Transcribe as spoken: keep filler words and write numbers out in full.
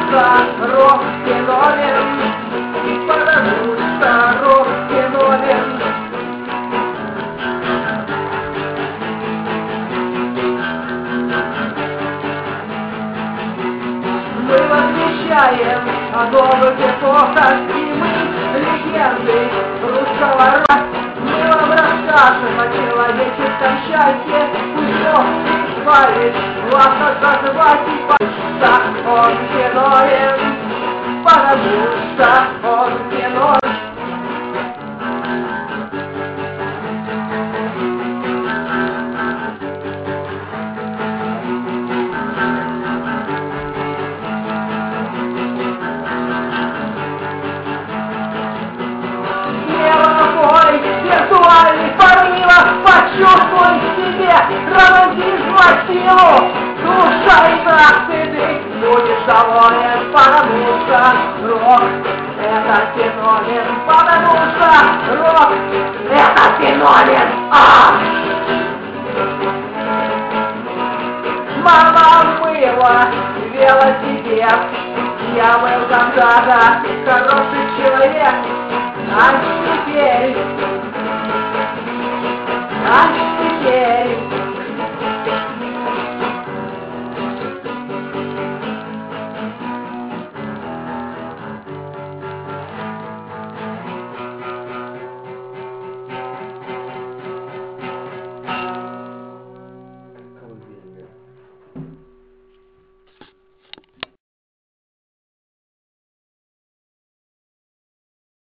что рок-феномен, потому что рок-феномен. Мы возвещаем о новых эпохах, и мы легенды русского рока. Мы вам расскажем о человеческом счастье, пусть Бог избавит вас от зазвати, потому что он феномен, потому что он феномен. Виртуальный, порыва, почувствуй в себе романтизм от силу. Душа и страх ты будешь доволен, потому что рок — это феномен, потому что рок — это феномен. А! Мама мыла велосипед, я был когда-то хороший человек, а теперь... А